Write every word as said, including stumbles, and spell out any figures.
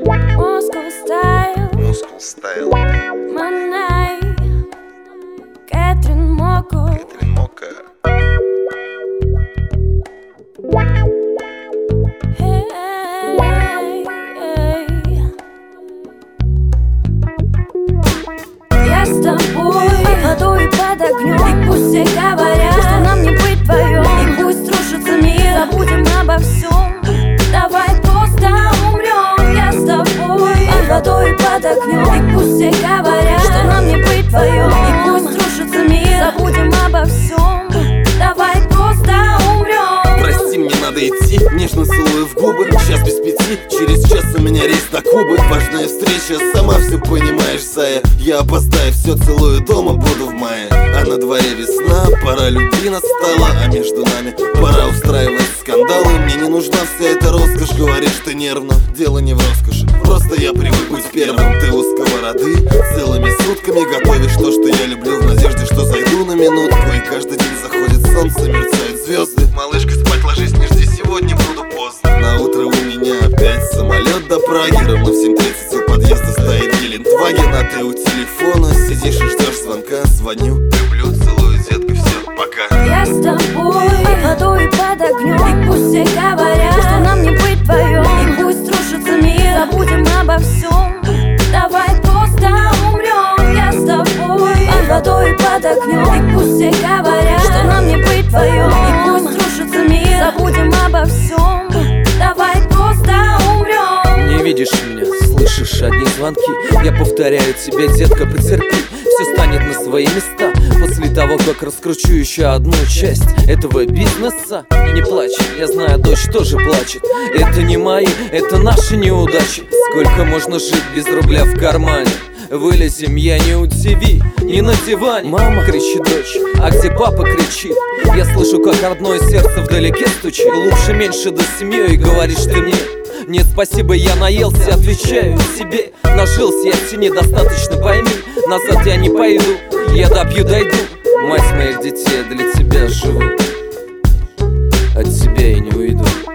Moscow style, Moscow style. Manai, Catherine Moco, Catherine Moco. hey, hey. Я с тобой под водой и под огнем, и пусть все говорят, что нам не быть вдвоем, и пусть рушится мир, забудем обо всем. Давай просто умрем. Я с тобой под водой и под огнем, и пусть все говорят, что нам не быть вдвоем, и пусть рушится мир, забудем обо всем. Давай просто умрем. Прости, мне надо идти, нежно целую в губы. Сейчас без пяти, через час у меня рейс на Кубы. Важная встреча, сама все понимаешь, Зая. Я опоздаю, все целую дома, буду в мае. А на дворе весна, пора любви настала, а между нами пора устраивать скандалы. Мне не нужна вся эта роскошь, говоришь ты нервно. Дело не в роскоши, просто я привык быть первым. Ты у сковороды, целыми сутками готовишь то, что я люблю, в надежде, что зайду на минутку. И каждый день заходит солнце, мерцают звезды. Малышка, спать ложись, не жди, сегодня буду поздно. На утро у меня опять самолет до Праги. Ровно в семь тридцать у подъезда стоит Гелендваген, а ты у телефона сидишь и ждешь звонка. Звоню, люблю, целую, детка, все, пока. Я с тобой под водой и под огнем, и пусть все говорят, что нам не быть вдвоем, и пусть рушится мир, забудем обо всем. Давай просто умрем. Я с тобой под водой и под огнем, и пусть все говорят, что нам не быть вдвоем, и пусть рушится мир, забудем обо всем. Давай просто умрем. Не видишь меня, слышишь одни звонки. Я повторяю тебе, детка, потерпи, все станет на свои места после того, как раскручу еще одну часть этого бизнеса. Не плачь, я знаю, дочь тоже плачет. Это не мои, это наши неудачи. Сколько можно жить без рубля в кармане? Вылезем, я не у ТВ, не на диване. Мама, кричит дочь, а где папа кричит? Я слышу, как родное сердце вдалеке стучит. Лучше меньше да с семьей, говоришь ты мне. Нет, спасибо, я наелся, отвечаю себе. Нажился я в тени, достаточно пойми. Назад я не пойду, я допью, дойду. Мать моих детей, для тебя живу, от тебя я не уйду.